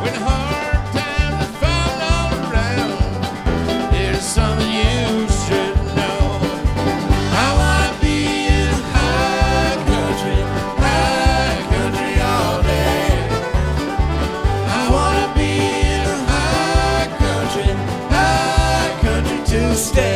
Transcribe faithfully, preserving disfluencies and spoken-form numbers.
when hard times follow around. There's something you should know. I wanna be in high country, high country all day. I wanna be in high country, high country to stay.